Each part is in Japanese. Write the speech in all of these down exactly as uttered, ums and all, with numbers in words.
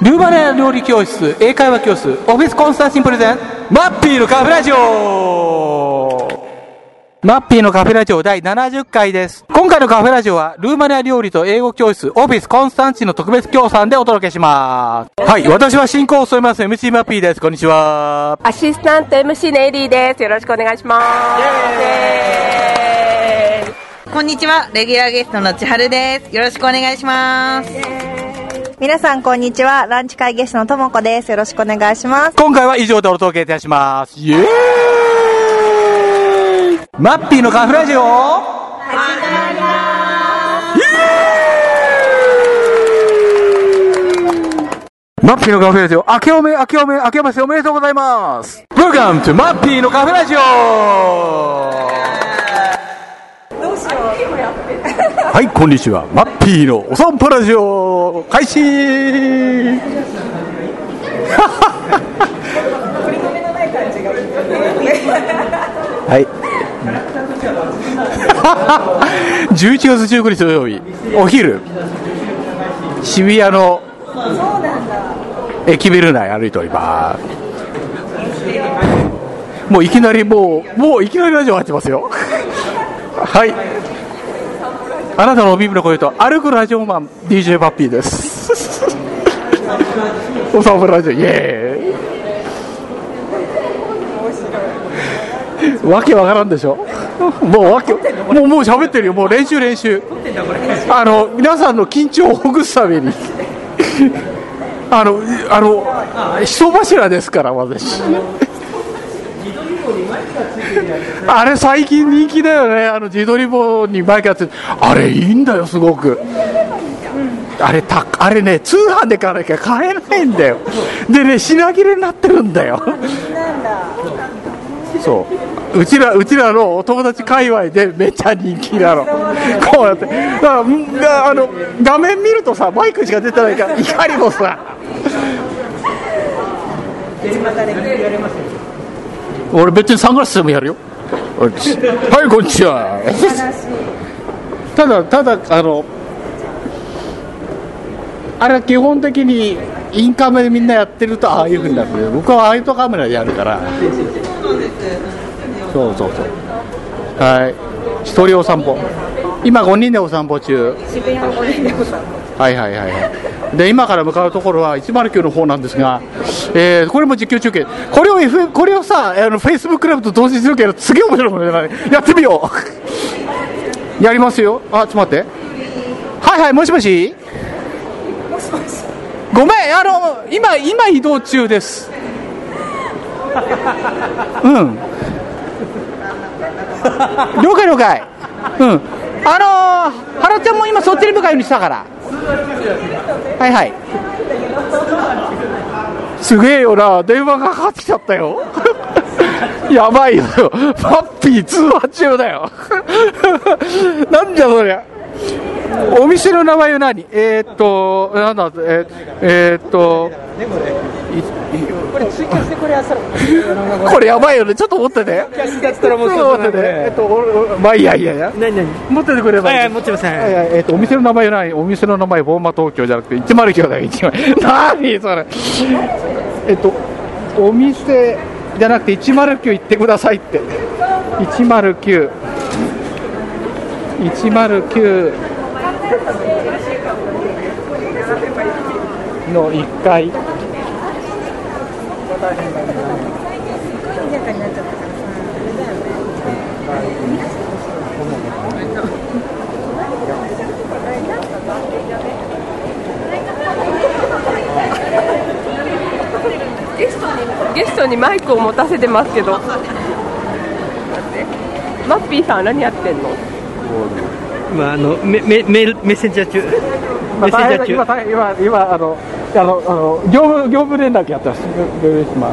ルーマニア料理教室、英会話教室、オフィスコンスタンシンプレゼン、マッピーのカフェラジオ。マッピーのカフェラジオだいななじゅっかいです。今回のカフェラジオは、ルーマニア料理と英語教室、オフィスコンスタンチンの特別協賛でお届けします。はい、私は進行を務めます エムシー マッピーです。こんにちは。 アシスタント エムシー ネイリーです。よろしくお願いします。 こんにちは、レギュラーゲストの千春です。よろしくお願いします。 皆さんこんにちは、ランチ会ゲストのともこです。よろしくお願いします。 今回は以上でお届けいたします。イエーイ。マッピーのカフェラジオ始まります。マッピーのカフェラジオ、明けおめ明けおめ明けましておめでとうございます。 Welcome to マッピーのカフェラジオ。はい、こんにちは。マッピーのお散歩ラジオ開始。はい。じゅういちがつじゅうくにち土曜日、お昼、渋谷の駅ビル内歩いております。もういきなりもうもういきなりラジオ入ってますよ。はい。あなたのお耳の声と歩くラジオマン ディージェー パッピーです。お散歩ラジオイエーイ。わけわからんでしょ。もうわけもうもう喋ってるよ。もう練習練習。あの皆さんの緊張をほぐすためにあのあの人柱ですから私。あれ最近人気だよね。あの自撮り棒にマイクやってあれいいんだよすごく。あれたあれね通販で買わなきゃ買えないんだよ。でね品切れになってるんだよ。そううちらうちらのお友達界隈でめっちゃ人気なの。こうやってだからあの画面見るとさマイクしか出てないからいかにもさ。俺別にサングラスでもやるよ。はいこんにちは。ただただあのあれは基本的にインカメでみんなやってるとああいう風になるけど、僕はアウトカメラでやるから。そうそうそう。はい一人お散歩。今ごにんでお散歩中。はいはいはいはい。で今から向かうところはいちまるきゅうの方なんですが、えー、これも実況中継。これを、F、これをさあのフェイスブックライブと同時中継のすげえ面白いものじゃない。やってみよう。やりますよ。あちょっと待って。はいはいもしもし。もしもし。ごめんあの今今移動中です。うん。了解了解。うん。あのー、原ちゃんも今そっちに向かうようにしたから。はいはい。すげえよな、電話がかかってきちゃったよ。やばいよ、パッピー通話中だよ。なんじゃそりゃ。お店の名前は何？えー、っとなんだえー、えー、っとこれ追加してこれやったらこれやばいよね。ちょっと持ってて。キャッシュだったらもうちょっと持ってて。えっとまあいいやいやいや。何何持っててくればいい。はいはい持ってません。はいはいえっとお店の名前は何？お店の名前ボーマ東京じゃなくていちまるきゅうだよ。何それ。えっとお店じゃなくていちまるきゅう行ってくださいって。いちまるきゅういちまるきゅうのいっかい。 ゲストにゲストにマイクを持たせてますけど。マッピーさんは何やってんの？ 今あのメメメメッセンジャー中。メッセンジャー中。 今今今あのあのあの業務業務連絡やってます。お願いします。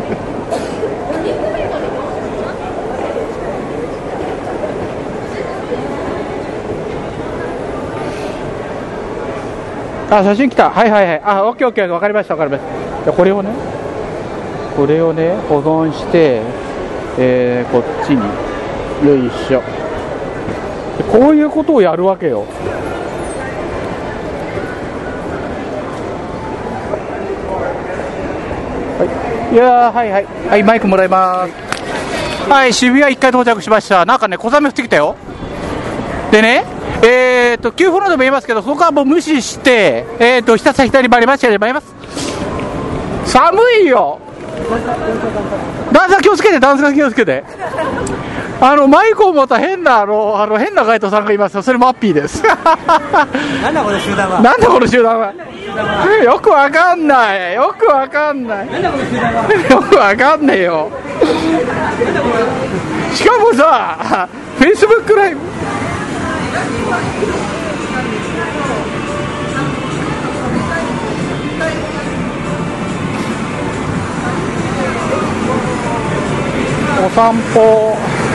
あ写真来た。はいはいはい。あオッケーオッケーわかりましたわかりました。じゃこれをねこれをね保存して、えー、こっちによいしょ。こういうことをやるわけよ。 いやー、はいはい、はい、マイクもらいます。はい、渋谷いっかい到着しました。なんかね、小雨降ってきたよ。でね、えーと、急フローでも言いますけど、そこはもう無視して、えーと、ひたすら左に回ります、左に回ります。寒いよ。段差気をつけて、段差気をつけて。あの、マイクを持った変な、あの、あの変なガイドさんがいますよ。それマッピーです。 なんだこの集団は。 なんだこの集団は。よくわかんない。よくわかんない。 なんだこの集団は。 よくわかんねえよ。しかもさ、フェイスブックライブ。お散歩。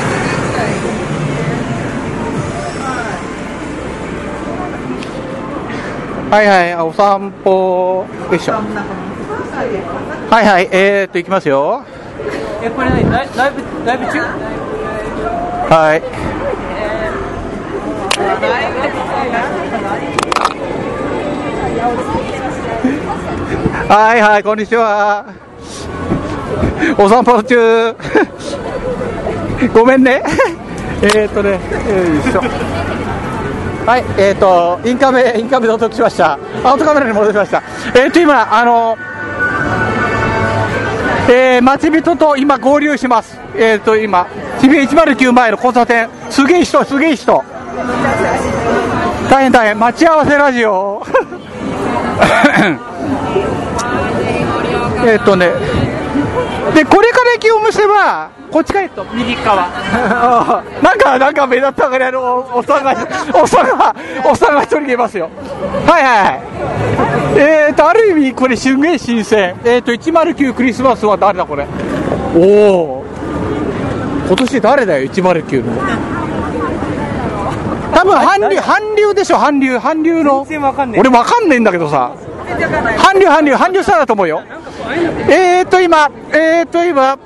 はいはい、お散歩。よいしょ。はいはい、えーっと行きますよ。 え、これ何、ライライブライブ中？ はい。はいはい、こんにちは。お散歩中。ごめんね。えーっとね、よいしょ。はい、えーと、インカメ、インカメ到着しました。アウトカメラに戻しました。えーと、今、あの、えー、待ち人と今合流します。えーと、今、渋谷いちまるきゅう前の交差点、すげえ人、すげえ人。大変大変、待ち合わせラジオ。えっとね、で、これから駅を結ば、こっち帰ると右側。なんか、なんか目立ったからのおっさんが、おっさんが、おっさんが一人いますよ。はいはいはい。えーと、ある意味、これ、すげえ新鮮。えーと、いちまるきゅうクリスマスは誰だこれ。おお。今年誰だよ、いちまるきゅうの。多分、韓流、韓流でしょ、韓流、韓流の。俺わかんねえんだけどさ。韓流、韓流、韓流スターだと思うよ。えーと、今、えーと、今、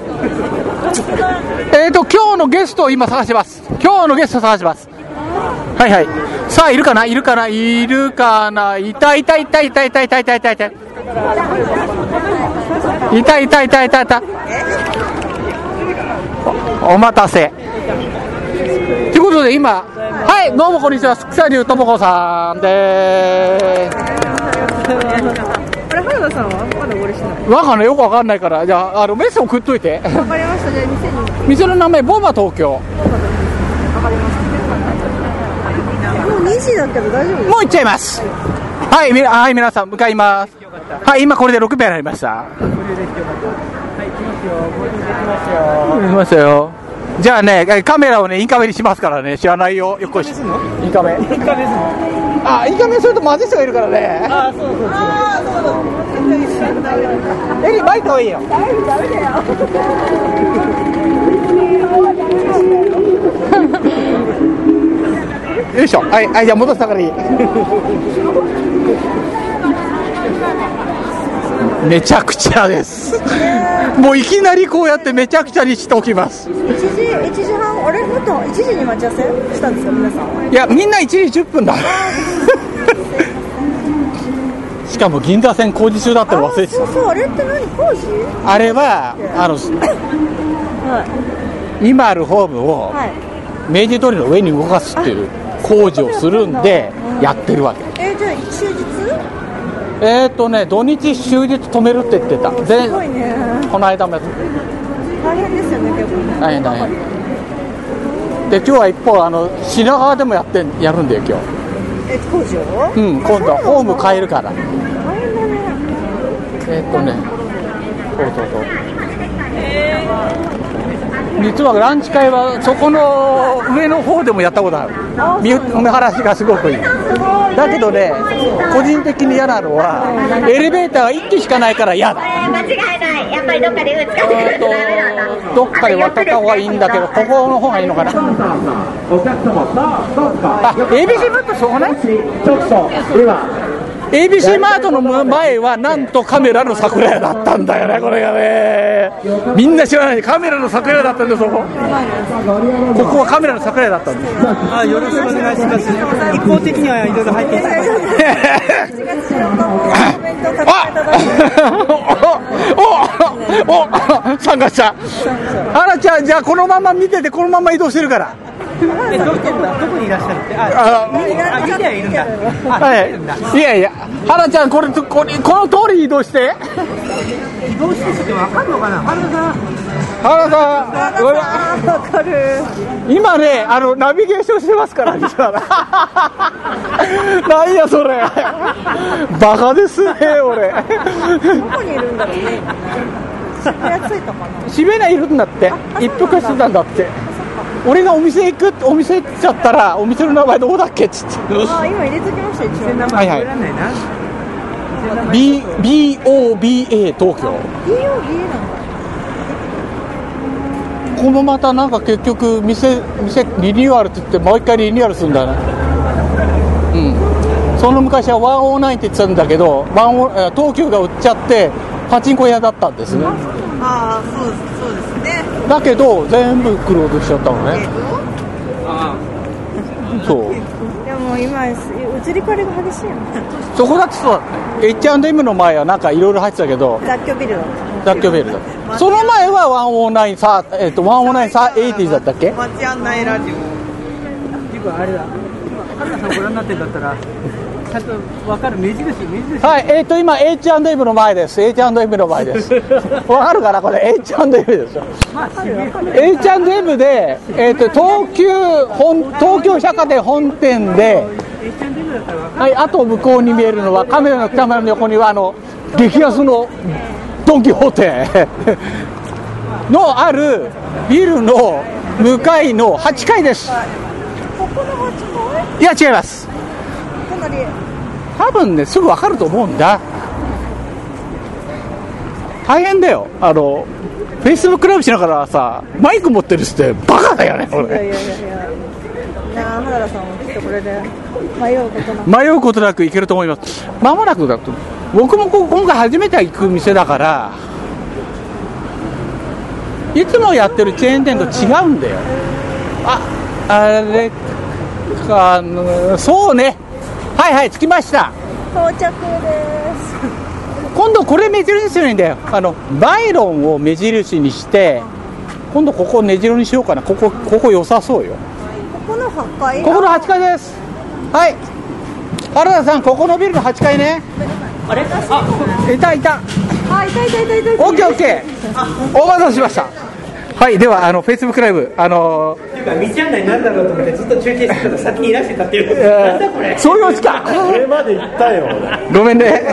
えーと、今日のゲストを今探してます。今日のゲストを探してます。はいはい。さあ、いるかないるかないるかないたいたいたいたいたいたいたいたいたいたいたいたいたいたいた。お待たせ。ということで今、はい、どうもこんにちは。草龍智子さんでーす。 あれ、原田さんはまだゴリしない。 わかんない、よくわかんないから、じゃあ、あのメッセージ送っといて。 わかりました。じゃあ店に。 店の名前ボーバ東京。 わかりました。もうにじだけど大丈夫ですか？ もう行っちゃいます。はい、みはい、皆さん向かいます。はい、今これでろくペアになりました。はい、行きますよ。合流できますよ。行きますよ。じゃあね、カメラをね、インカメにしますからね、知らないよ。よっこいし。インカメ。インカメするの？あ、インカメするとまずい人がいるからね。あ、そうそうそう。あ、そうそう。エリ、バイトはいいよ。ダメだよ。よいしょ。はい、はい、じゃあ戻したからいい。めちゃくちゃです。もういきなりこうやってめちゃくちゃにしておきます。 いちじ、いちじはん、あれもっといちじに待ち合わせしたんですか皆さん？ いや、みんないちじじゅっぷんだ。しかも銀座線工事中だったの忘れてた。 そうそう、あれって何工事？ あれはあの、はい、今あるホームを、はい、明治通りの上に動かすっていう工事をするんでやってるわけ。 えー、じゃあ終日？ えーとね、土日終日止めるって言ってた。すごいね。この間もやって大変ですよね、結構ね。 大変大変。で、今日は一方、あの品川でもやってやるんだよ、今日。 え、工事を？ うん、今度はホーム変えるから。大変だね。えーとね、そうそうそう。実はランチ会はそこの上の方でもやったことある。見晴らしがすごくいい。だけどね、個人的に嫌なのはエレベーターがいっきしかないから嫌だ。 間違いない。やっぱりどっかで使ってくれるとダメなんだ。 どっかで渡った方がいいんだけど、ここの方がいいのかな。あ、エービーシー マートしょうがない？ちょっとではエービーシー マートの前はなんとカメラの桜屋だったんだよね、これがね。みんな知らない。カメラの桜屋だったんです、そこ。ここはカメラの桜屋だったんです。 あ、よろしくお願いします。一方的にはいろいろ入っていただきます。 あおお参加した。原ちゃん、じゃあこのまま見てて、このまま移動してるから。 え、ど、どこ、どこにいらっしゃるって。あ、あ、見てはいるんだ。 はい。いやいや、原ちゃん、これ、これ、この通り移動して。 移動してってわかるのかな、原さん。 原さん、わかる。今ね、あのナビゲーションしてますから、西原。なんやそれ。バカですね、俺。 どこにいるんだろうね。渋谷着いたかな。 渋谷にいるんだって。一服してたんだって。俺がお店行くってお店行っちゃったら、お店の名前どこだっけっつって。 あ、今入れときました一応。 はいはい。B B O B A 東京。 B O B A なんだ。 このまたなんか結局店店リニューアルって言ってもう一回リニューアルするんだね。うん。その昔はワンオーナインって言ってたんだけど、ワンオ東急が売っちゃってパチンコ屋だったんですね。 ああ、そうです、そうですね。 だけど全部クローズしちゃったのね。 ああ。そう。 でも今移り変わりが激しいよね。 そこだってそうだった。エイチアンドエム の前はなんかいろいろ入ってたけど。 雑居ビルだった。 雑居ビルだった。その前はワンオーナインさ、えっとワンオーナインさエイティーだったっけ？ 街案内ラジオ。 結構あれだ。原田さんご覧になってるんだったら。ちゃんと分かる目印、目印。 はい、えっ、ー、と今 エイチアンドエム の前です。エイチアンドエム の前です。分かるかなこれ エイチアンドエム ですよ。エイチアンドエム でえっ、ー、と東急本東京百貨店本店で、はい、あと向こうに見えるのはカメラのカメラの横にはあの激安のドンキホーテのあるビルの向かいのはちかいです。 ここのはちかい？ いや違います。多分ねすぐ分かると思うんだ。大変だよ。あのフェイスブックライブしながらさマイク持ってるってバカだよね。俺いやいやいやいや。なあ原田さんもきっとこれで迷うことなく迷うことなくいけると思います。間もなくだと僕もこ今回初めて行く店だからいつもやってるチェーン店と違うんだよ。ああれかそうね。はいはい着きました。 到着です。 今度これ目印にするんだよ。あのバイロンを目印にして今度ここ根城にしようかな。ここここ良さそうよ。 ここのはちかい。 ここのはちかいです。はい。原田さんここのビルのはちかいね。 あれ？あ、 いたいた。 あ、いたいたいたいた。 オッケーオッケー。お待たせしました。はい、ではあのフェイスブックライブあのー、っていうか道案内なんだろうと思ってずっと中継してたら先にいらしてたっていう、えー、なんだこれそういうオチか。 これまで行ったよごめんね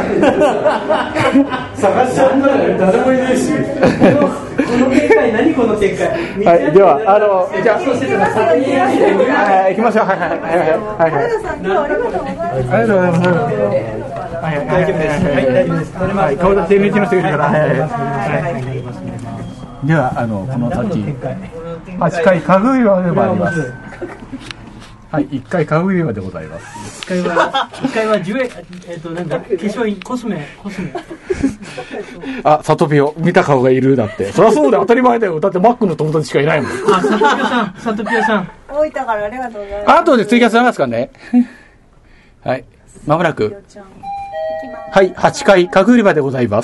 探しちゃったら誰もいないしこのこの展開何この展開。 はいではあのじゃあ行きましょう。はいはいはいはいはい。 原田さん今日はありがとうございます。 ありがとうございます。はいはい大丈夫です。はい大丈夫です。はい顔出し エヌエイチ の人いるからはいはいはい。ではあのこの先はちかい家具売り場でもあります。はい、いっかい家具売り場でございます。 いっかいはいっかいはじゅうえんえっとなんだ化粧品コスメコスメ。 あ、サトピオ見た顔がいるだって。そりゃそうで当たり前だよ。だってマックの友達しかいないもん。 あ、サトピオさん、サトピオさん。 大分からありがとうございます。 あとで追加されますかね。はい、まもなく。はい、はちかい家具売り場でございます。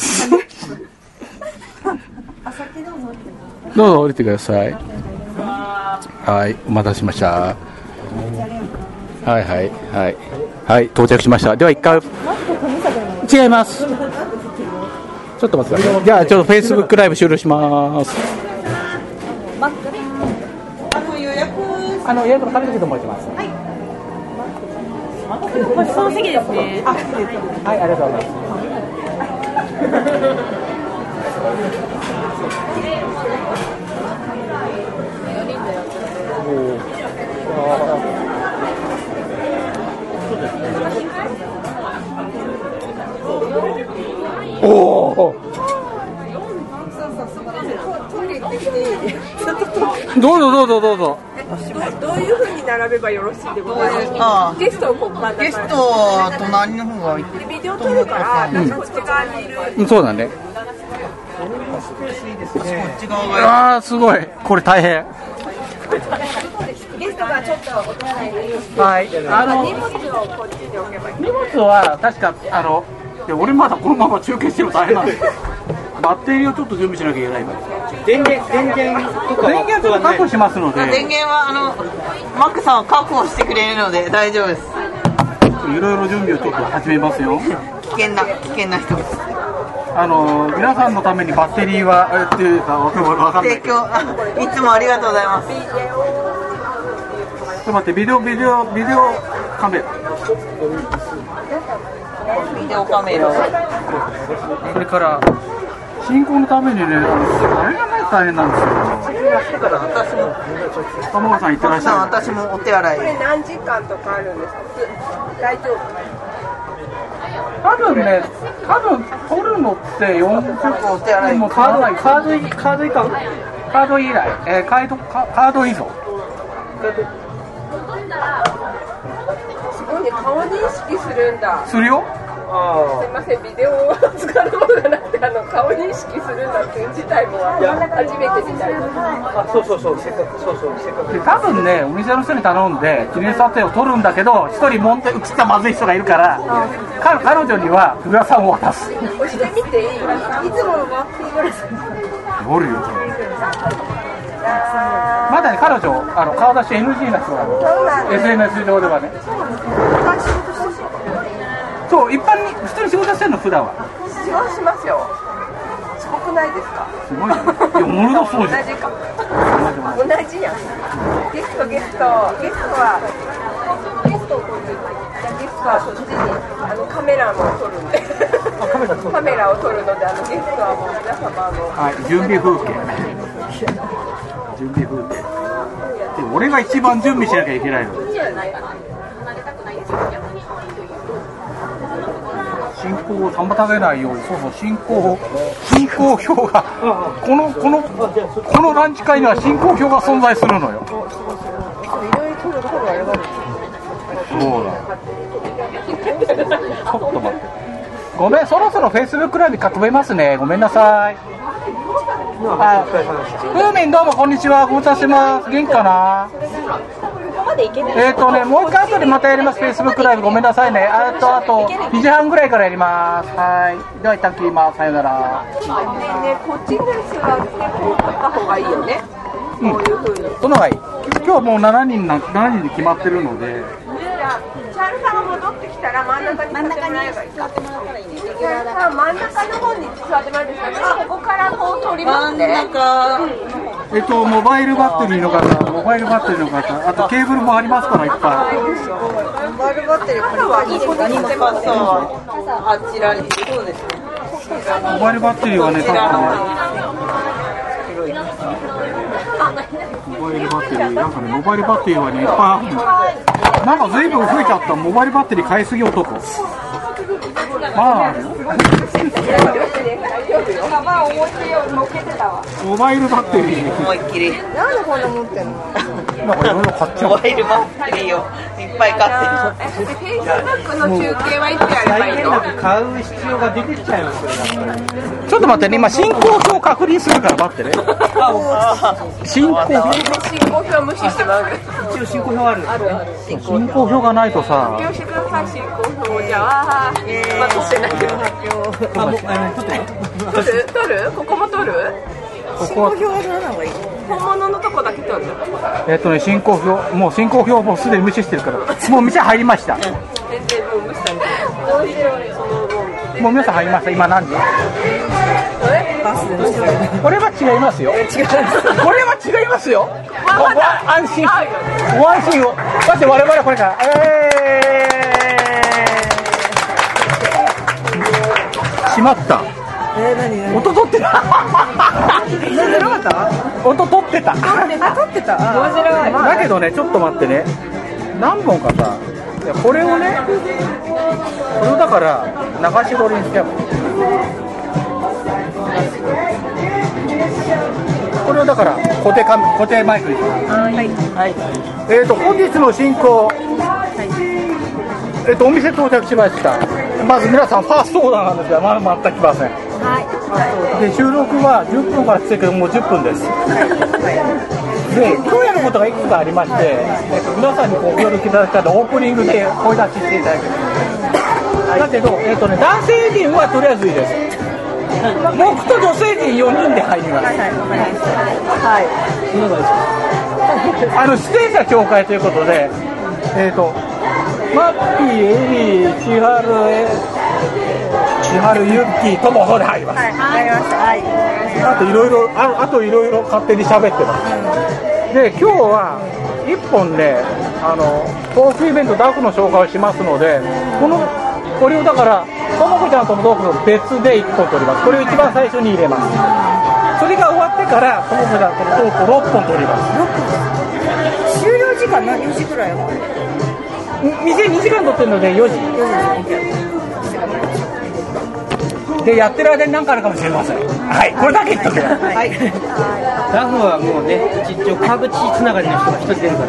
どうぞ降りてください。はい、お待たせしました。はいはいはいはい到着しました。では一回違います。ちょっと待ってください。じゃあちょっとフェイスブックライブ終了します。 あの予約あの予約の紙席と申します。はい。 その席ですね。 あ、はい、ありがとうございます。おお。どうぞどうぞどうぞ。 どういう風に並べばよろしいでございますか。ゲストをこう真ん中に。 ゲストは隣の方がいい。 ビデオ撮るからこっち側にいる。 うん、そうだね。ああすごいこれ大変。 ゲストがちょっとお手洗いにいる。 はい。あの荷物をこっちに置けばいい。 荷物は確かあのいや俺まだこのまま中継してるの大変なんですよ。 バッテリーをちょっと準備しなきゃいけないから。 電源、電源とか電源とか確保しますので。 電源はあのマックさんは確保してくれるので大丈夫です。 いろいろ準備をちょっと始めますよ。 危険な危険な人です。 あの皆さんのためにバッテリーはえっていうかわかんない。 提供いつもありがとうございます。 ちょっと待って、ビデオビデオビデオカメラ。 ビデオカメラ。 それから進行のためにね、あれがないと大変なんですよ。 だから私も玉川さん行ってらっしゃる。 私もお手洗い。 これ何時間とかあるんですか？大丈夫？ 多分ね、多分取るのってよんじゅっぷんもカード、カード、カード以下カード依頼、えー、カード、カード依存。 すごいね、顔認識するんだ。 するよ。 すいません、ビデオを使うものがなくて、あの顔認識するんだっていう自体も初めてみたいな。 あ、そうそうそう、せっかく、そうそう、せっかく。 で多分ね、お店の人に頼んで記念撮影を撮るんだけど、一人もんで映ったまずい人がいるから、彼, 彼女には福田さんを渡す。 押してみていい？いつものバックグラス。 おるよ。まだね、彼女あの顔出し エヌジー な人なの。エスエヌエス 上ではね。そう、一般に普通に仕事してるの普段は。 仕事しますよ。すごくないですか？ すごいよ。いや、ものすごい。 同じか。同じやん。ゲストゲストゲストはゲストを撮る。ゲストはそっちにあのカメラも撮るんで。カメラを撮るので、あのゲストはもう皆様の。 はい、準備風景。準備風景。で、俺が一番準備しなきゃいけないの。進行を妨げないように、そうそう、進行進行表がこのこのこのランチ会には進行表が存在するのよ。そうだ。ちょっと待って。ごめん、そろそろフェイスブックライブ囲めますね。ごめんなさい。あ、ふうみんどうもこんにちは。ご無沙汰してます。元気かな。えっとね、もう一回後でまたやります。フェイスブックライブごめんなさいね。あとあとにじはんぐらいからやります。はい。では一旦切ります。さよなら。 ねえねえ、こっちに座ってこう撮った方がいいよね。 うん、こういう風に。その方がいい。今日はもうしちにんなしにんで決まってるので。 チャールさんが戻ってきたら真ん中に座ってもらえばいいか。チャールさん真ん中の方に座ってもらえばいいですか。ここからこう取りますね。 真ん中。 えっとモバイルバッテリーの方、モバイルバッテリーの方、あとケーブルもありますからいっぱい。 モバイルバッテリーこれはいいですか。 傘はあちらに。そうですね。 モバイルバッテリーはね、確かモバイルバッテリー、なんかね、モバイルバッテリーはね、いっぱいある。なんかずいぶん増えちゃった。モバイルバッテリー買いすぎ男。まあモバイルバッテリー思いっきり。 なんでこんな持ってんの？ なんかいろいろ買っちゃう。 モバイルバッテリーをいっぱい買ってる。 フェイスブックの中継はいつやればいいの？ 買う必要が出てきちゃいます。 ちょっと待ってね、今進行表を確認するから待ってね。進行表進行表は無視してもらう。 一応進行表ある。 進行表がないとさ。 発表してください。進行表じゃあ、まだしてないけど発表。 あ、もうあの取る取る？ここも取る？ ここは進行表は取らない方がいい。本物のとこだけ取る。 えっとね、進行表、もう進行表もうすでに無視してるから、もう店入りました。 全然もう無視したんで。 もう皆さん入りました。今何時？これは違いますよ。これは違いますよ。安心、ご安心を。だって我々はこれから、えー、しまった。 えー、何何？ 音取ってた。音取ってた。 あ、取ってた。 だけどね、ちょっと待ってね。何本かさ、これをね、これをだから流し撮りにしちゃう。これをだから固定カ固定マイクにします。 はい。はい。 えっと本日の進行、えっとお店到着しました。まず皆さんファーストオーダーなんですが、まだ全く来ません。 はい。 で収録はじゅっぷんからしてるけどもうじゅっぷんです。で今日やることがいくつかありまして、えっと皆さんにご協力いただきたいのでオープニングで声出ししていただける。だけどえっとね男性陣はとりあえずいいです。 僕と女性陣よにんで入ります。はい、はい、わかりました。はい。あの出演者紹介ということで、えっ、ー、とマッピー、エリー、千春、千春、ユッキーともほで入ります。はい、わかりました。はい。あといろいろ、あ、あといろいろ勝手に喋ってます。うん、で今日はいっぽんで、あのトークイベントダフの紹介をしますので、このこれをだからともこちゃんとのトークと別でいっぽん取ります。これを一番最初に入れます。それが終わってからともこちゃんとのトークをろっぽん取ります。 終了時間何よじぐらい？ 店にじかん取ってるのでよじで、やってる間に何かあるかもしれません。はい、これだけ言っとけば。はい。 ダフはもうね、一応川口つながりの人が一人出るから。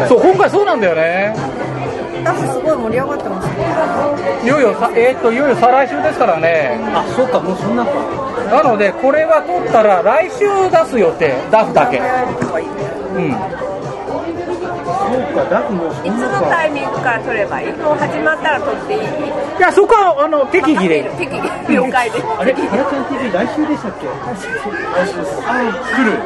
そう、今回そうなんだよね。 ダフすごい盛り上がってますね。 いよいよさ、えー、っといよいよ再来週ですからね。 あ、そうか、もうそんなか。 なのでこれは取ったら来週出す予定、ダフだけ。うん。 そうか、ダフもいつのタイミングから取ればいい？もう始まったら取っていい？ いや、そこはあの適宜で。 適宜了解です。 あれ、ハラちゃん ティーブイ 来週でしたっけ？来週です。あ、来る。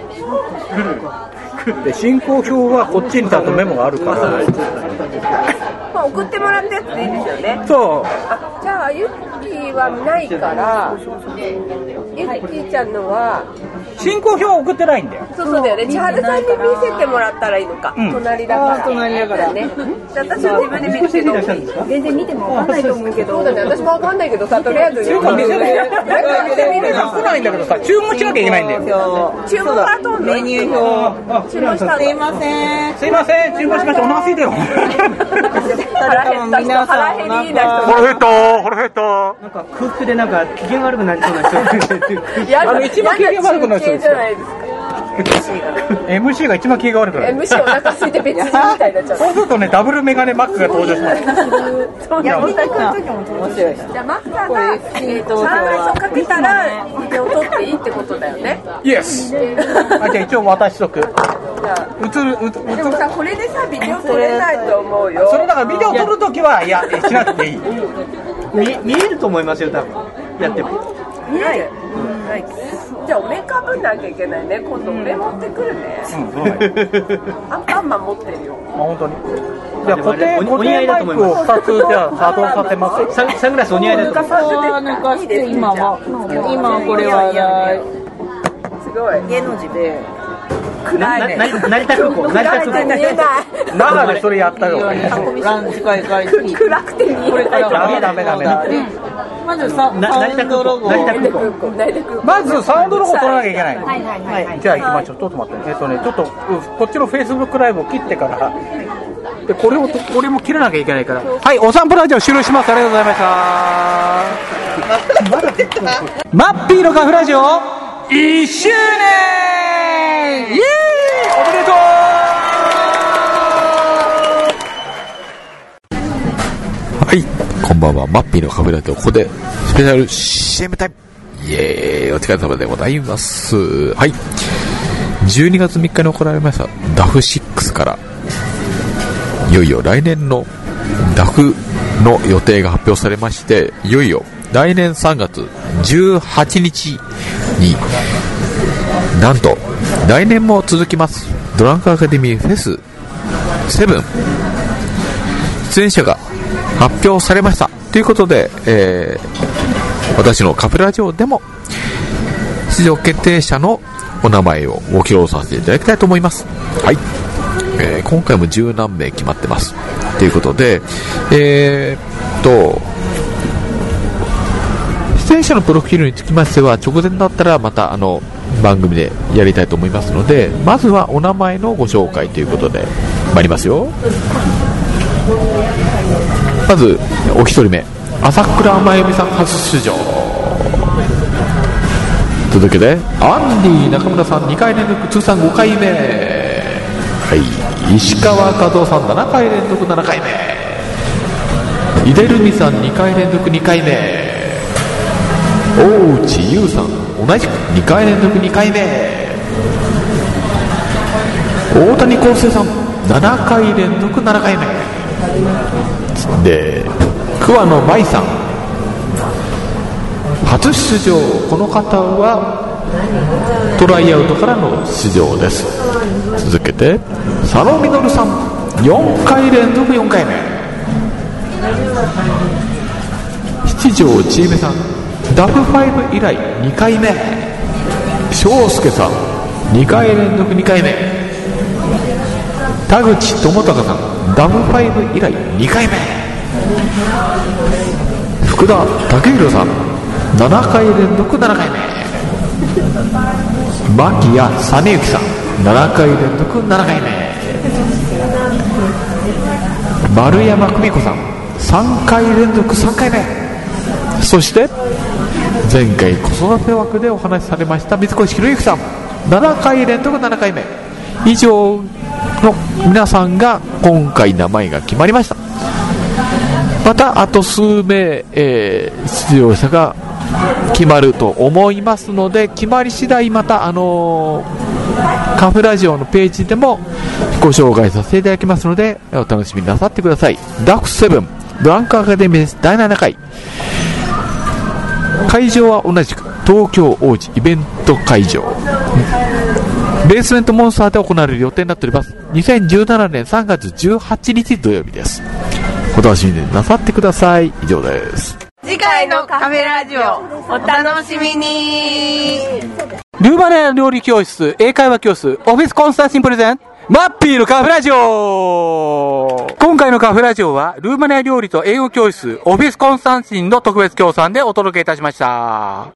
来る。で進行表はこっちにちゃんとメモがあるから。 まあ送ってもらったやつでいいですよね。 そう。 あ、じゃあユッキーはないから、ユッキーちゃんのは進行表は送ってないんだよ。 そうそうだよね。千春さんに見せてもらったらいいのか。うん、隣だから。 隣だからね。 私は自分で見るけど、全然見てもわかんないと思うけど。そうだね。私もわかんないけどさ、とりあえず。 中華見せて。少ないんだけどさ、注文しなきゃいけないんだよ。 注文はどんどん。 メニュー表。 注文した。 すいません。 すいません。注文しました。お腹空いてよ。 腹減った人、腹減りな人。 腹減った。腹減った。 なんか空腹でなんか機嫌悪くなりそうな人。 あの一番機嫌悪くなる人ですよ。エムシー が一番気が悪くなる。 エムシー お腹空いて別人みたいになっちゃう。 そうするとね、ダブルメガネマックが登場します。 そうなんだ。面白い。じゃあマックさんがチャーハンかけたらビデオ撮っていいってことだよね。 イエス。あ、じゃあ一応渡しとく。映る映る。 でもさ、これでさビデオ撮れないと思うよ。 それだからビデオ撮るときはいやしなくていい。 見見えると思いますよ多分。やっても。 見える。じゃあ俺かぶんなきゃいけないね。今度俺持ってくるね。アンパンマン持ってるよ。 あ、本当に。じゃあ固定固定マイクをふたつじゃあ作動させます。 サンサングラスお似合いだと思います。 抜かして今は今これはすごい芸能字で暗いね。 成田空港成田空港。 見えない。 長でそれやったよ。 ランチ会会暗くて見えない。 ダメダメダメダメ。 まずサウンドロゴ。 まずサウンドロゴを取らなきゃいけない。はいはいはい。じゃあ行きましょう。ちょっと待って。えっとね、ちょっとこっちのフェイスブックライブを切ってから、でこれをこれも切らなきゃいけないから。はい、お散歩ラジオ終了します。ありがとうございました。マッピーのカフラジオいっしゅうねん。イエーイ！おめでとう。 はい、こんばんは。マッピーのカフェラジオ、ここでスペシャル シーエム タイム。イエーイ、お疲れ様でございます。はい、じゅうにがつみっかに行われましたダフシックスからいよいよ来年のダフの予定が発表されまして、いよいよ来年さんがつじゅうはちにちになんと来年も続きますドランクアカデミーフェスセブン出演者が発表されましたということで、えー、私のカフェラジオでも出場決定者のお名前をご披露させていただきたいと思います。はい、えー、今回も十何名決まってますということで、えー、っと出演者のプロフィールにつきましては直前だったらまたあの番組でやりたいと思いますので、まずはお名前のご紹介ということで参りますよ。まずお一人目、朝倉真由美さん初出場。続けてアンディ中村さんにかい連続通算ごかいめ。はい、石川和夫さんななかい連続ななかいめ。井出留美さんにかい連続にかいめ。大内優さん同じくにかい連続にかいめ。大谷康生さんななかい連続ななかいめで、桑野舞さん初出場、この方はトライアウトからの出場です。続けて佐野実さん、よんかい連続よんかいめ。七条ちえみさん、ダブファイブ以来にかいめ。翔介さん、にかい連続にかいめ。田口智隆さん、ダブファイブ以来にかいめ。福田武宏さん、ななかい連続ななかいめ。牧谷実之さん、ななかい連続ななかいめ。丸山久美子さん、さんかい連続さんかいめ。そして前回子育て枠でお話しされました水越博之さん、ななかい連続ななかいめ。以上の皆さんが今回名前が決まりました。またあと数名、えー、出場者が決まると思いますので、決まり次第またあのー、カフェラジオのページでもご紹介させていただきますので、お楽しみなさってください。ダークセブンブランクアカデミーです。だいななかい、会場は同じく東京王子イベント会場、ベースメントモンスターで行われる予定になっております。にせんじゅうななねんさんがつじゅうはちにち土曜日です。お楽しみになさってください。以上です。 次回のカフェラジオお楽しみに。 ルーマニア料理教室、英会話教室、オフィスコンスタンシンプレゼンマッピーのカフェラジオ。今回のカフェラジオはルーマニア料理と英語教室、オフィスコンスタンシンの特別協賛でお届けいたしました。